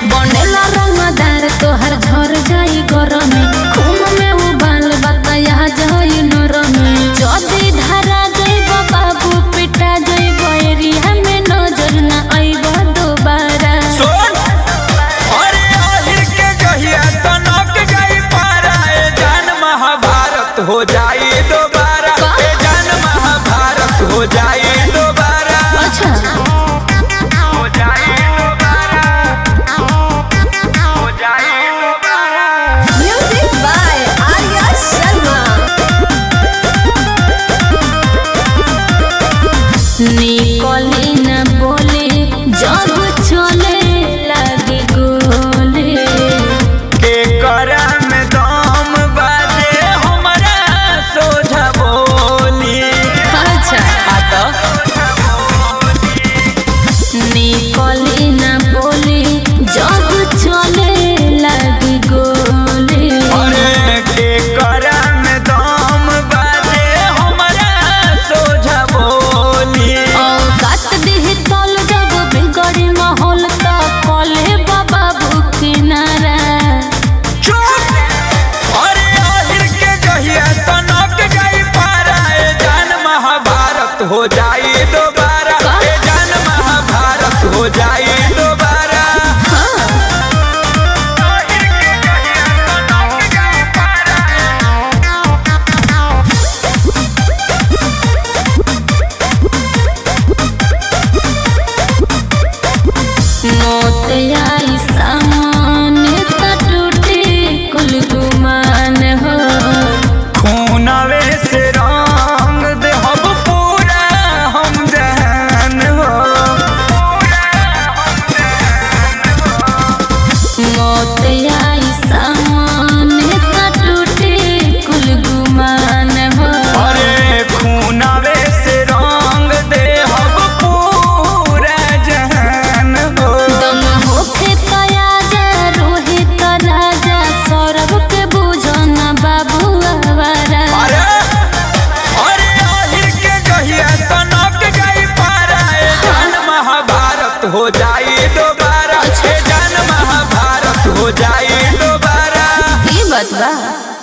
बनेला रंगदार तोहर झर जाई गरमे खून में उबाल बताया जाई नरमे जदी धारा जाइबो बाबू पिटा जाइबो एरिया में नजर ना आइबो दोबारा सुन अरे आहिर के गहिया सनक गई पारा ए जान महाभारत हो जाई दोबारा ए जान महाभारत हो जाई दोबारा अच्छा हो जाई दोबारा हो जाई दोबारा Music by Arya Sharma. निकली न बोले जब चले लगे गोले के करा में दम बाजे हमरा सोझा बोली अच्छा आता निकली न बोले जब चले लगे गोले अरे के करा में दम बाजे हमरा सोझा बोली काट दे तल जब बिगड़ी माहौल तो कले बाबा भूखिनारा चुप अरे आहिर के गहिया सनक गई पारा ए जान महाभारत हो जाई दोबारा ए जान महाभारत हो जाई दोबारा आहिर के गहिया सनक गई पारा मौत आई सामने त टूटे कुल गुमान हो खूनवे से रंग दे हम पूरा हम जहान हो मौत आई सामने त टूटे कुल गुमान हो अरे खूनवे से रंग दे हम पूरा जहान हो दम होखे तया जा रोहित राजा सौरभ के बुझो ना बाबू आवारा अरे अरे आहिर के गहिया सनक गई पारा ए जान महाभारत हो जाई दोबारा ए जान महाभारत हो जाई दोबारा ई बात बा।